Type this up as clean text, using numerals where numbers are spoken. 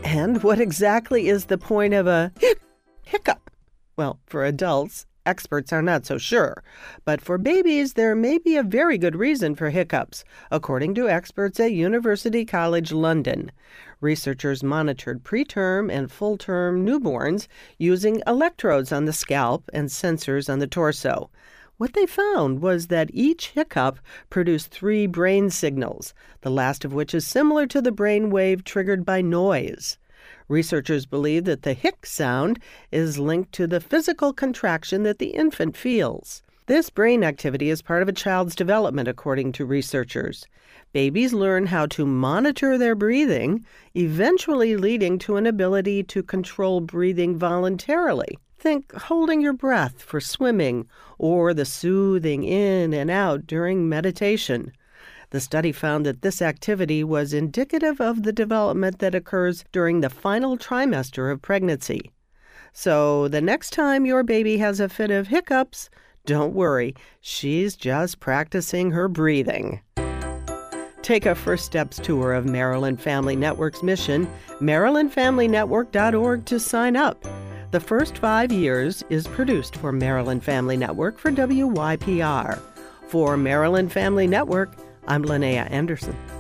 And what exactly is the point of a hiccup? Well, for adults, experts are not so sure. But for babies, there may be a very good reason for hiccups, according to experts at University College London. Researchers monitored preterm and full-term newborns using electrodes on the scalp and sensors on the torso. What they found was that each hiccup produced 3 brain signals, the last of which is similar to the brain wave triggered by noise. Researchers believe that the hic sound is linked to the physical contraction that the infant feels. This brain activity is part of a child's development, according to researchers. Babies learn how to monitor their breathing, eventually leading to an ability to control breathing voluntarily. Think holding your breath for swimming or the soothing in and out during meditation. The study found that this activity was indicative of the development that occurs during the final trimester of pregnancy. So the next time your baby has a fit of hiccups, don't worry, she's just practicing her breathing. Take a First Steps tour of Maryland Family Network's mission, marylandfamilynetwork.org, to sign up. The First 5 Years is produced for Maryland Family Network for WYPR. For Maryland Family Network, I'm Linnea Anderson.